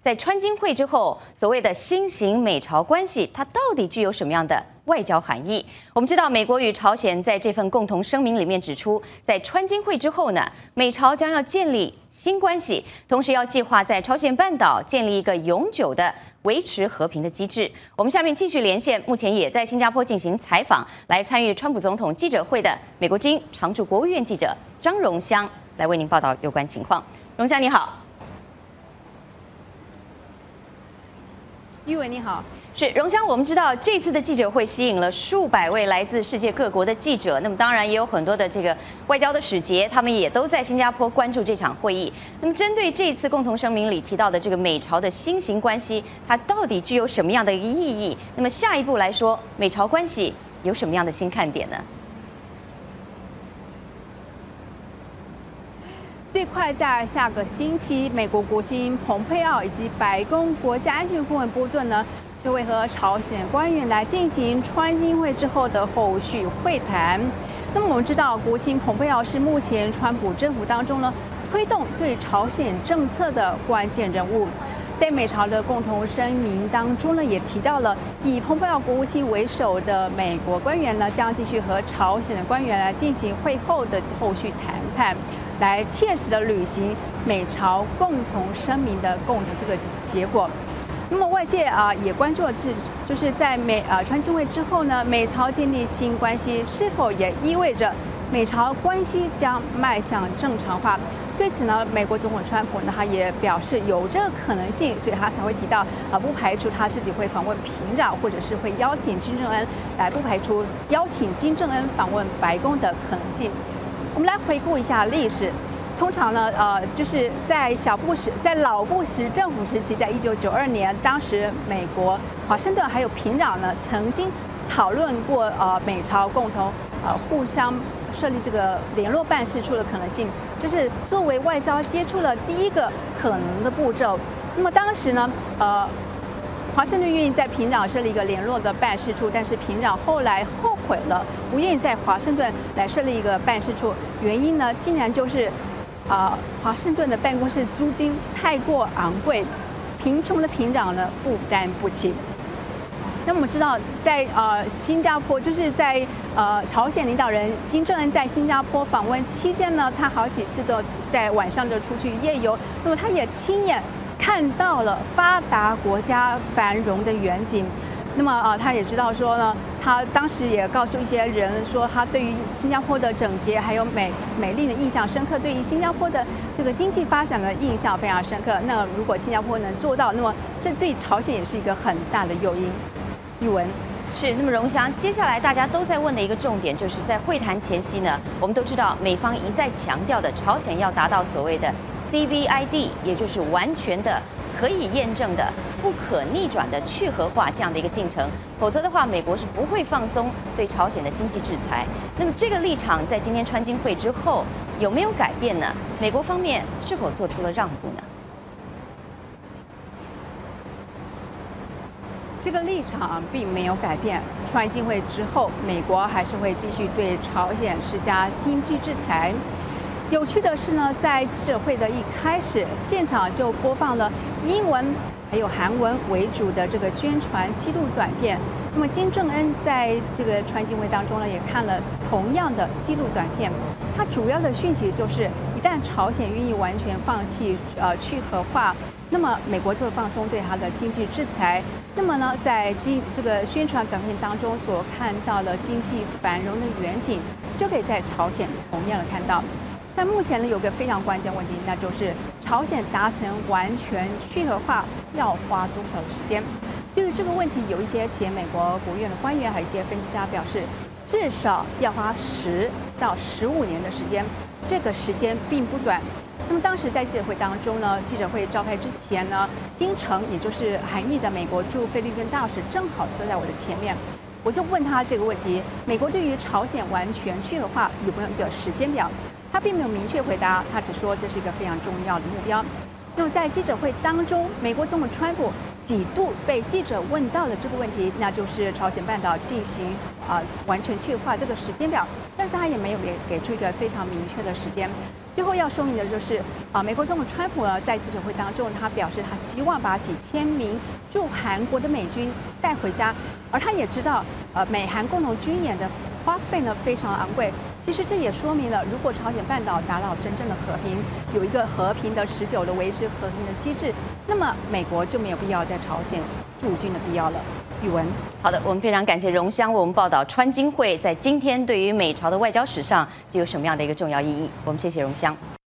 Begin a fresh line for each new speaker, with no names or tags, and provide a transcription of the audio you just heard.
在川金会之后，所谓的新型美朝关系，它到底具有什么样的外交含义？我们知道，美国与朝鲜在这份共同声明里面指出，在川金会之后呢，美朝将要建立新关系，同时要计划在朝鲜半岛建立一个永久的维持和平的机制。我们下面继续连线，目前也在新加坡进行采访，来参与川普总统记者会的美国之音常驻国务院记者张荣香，来为您报道有关情况。荣香你好。
玉文你好，
是荣香。我们知道这次的记者会吸引了数百位来自世界各国的记者，那么当然也有很多的这个外交的使节，他们也都在新加坡关注这场会议。那么针对这次共同声明里提到的这个美朝的新型关系，它到底具有什么样的一个意义？那么下一步来说，美朝关系有什么样的新看点呢？
最快在下个星期，美国国务卿蓬佩奥以及白宫国家安全顾问波顿呢，就会和朝鲜官员来进行川金会之后的后续会谈。那么我们知道，国务卿蓬佩奥是目前川普政府当中呢推动对朝鲜政策的关键人物。在美朝的共同声明当中呢，也提到了以蓬佩奥国务卿为首的美国官员呢，将继续和朝鲜的官员来进行会后的后续谈判，来切实的履行美朝共同声明的共同这个结果。那么外界也关注的是，就是在川金会之后呢，美朝建立新关系是否也意味着美朝关系将迈向正常化？对此呢，美国总统川普呢，他也表示有这个可能性，所以他才会提到不排除他自己会访问平壤，或者是会邀请金正恩来，不排除邀请金正恩访问白宫的可能性。我们来回顾一下历史。通常呢，就是在老布什政府时期，在1992年，当时美国华盛顿还有平壤呢，曾经讨论过美朝共同互相设立这个联络办事处的可能性，就是作为外交接触了第一个可能的步骤。那么当时呢，华盛顿愿意在平壤设立一个联络的办事处，但是平壤后来后悔了，不愿意在华盛顿来设立一个办事处，原因呢，竟然就是华盛顿的办公室租金太过昂贵，贫穷的平壤呢负担不起。那我们知道，在新加坡，就是在朝鲜领导人金正恩在新加坡访问期间呢，他好几次都在晚上就出去夜游，那么他也亲眼看到了发达国家繁荣的远景。那么他也知道说呢，他当时也告诉一些人说，他对于新加坡的整洁还有美丽的印象深刻，对于新加坡的这个经济发展的印象非常深刻。那如果新加坡能做到，那么这对朝鲜也是一个很大的诱因。玉文
是，那么荣香，接下来大家都在问的一个重点，就是在会谈前夕呢，我们都知道美方一再强调的，朝鲜要达到所谓的 CVID， 也就是完全的可以验证的、不可逆转的去核化这样的一个进程，否则的话，美国是不会放松对朝鲜的经济制裁。那么这个立场在今天川金会之后有没有改变呢？美国方面是否做出了让步呢？
这个立场并没有改变。川金会之后，美国还是会继续对朝鲜施加经济制裁。有趣的是呢，在记者会的一开始，现场就播放了英文还有韩文为主的这个宣传纪录短片。那么金正恩在这个川金会当中呢，也看了同样的纪录短片。它主要的讯息就是，一旦朝鲜愿意完全放弃去核化，那么美国就会放松对它的经济制裁。那么呢，在这个宣传短片当中所看到的经济繁荣的远景，就可以在朝鲜同样的看到。但目前呢，有个非常关键问题，那就是朝鲜达成完全去核化要花多少的时间？对于这个问题，有一些前美国国务院的官员，还有一些分析家表示，至少要花10到15年的时间，这个时间并不短。那么当时在记者会当中呢，记者会召开之前呢，金城也就是韩裔的美国驻菲律宾大使正好坐在我的前面，我就问他这个问题：美国对于朝鲜完全去核化有没有一个时间表？他并没有明确回答，他只说这是一个非常重要的目标。那么在记者会当中，美国总统川普几度被记者问到的这个问题，那就是朝鲜半岛进行完全去核化这个时间表，但是他也没有给出一个非常明确的时间。 最后要说明的就是美国总统川普呢在记者会当中，他表示他希望把几千名驻韩国的美军带回家，而他也知道美韩共同军演的花费呢非常昂贵。其实这也说明了，如果朝鲜半岛达到真正的和平，有一个和平的持久的维持和平的机制，那么美国就没有必要在朝鲜驻军的必要了。宇文，
好的，我们非常感谢荣香为我们报道川金会在今天对于美朝的外交史上具有什么样的一个重要意义。我们谢谢荣香。